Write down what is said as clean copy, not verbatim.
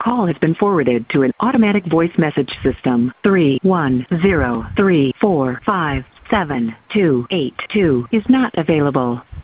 call has been forwarded to an automatic voice message system. 31034578282 is not available.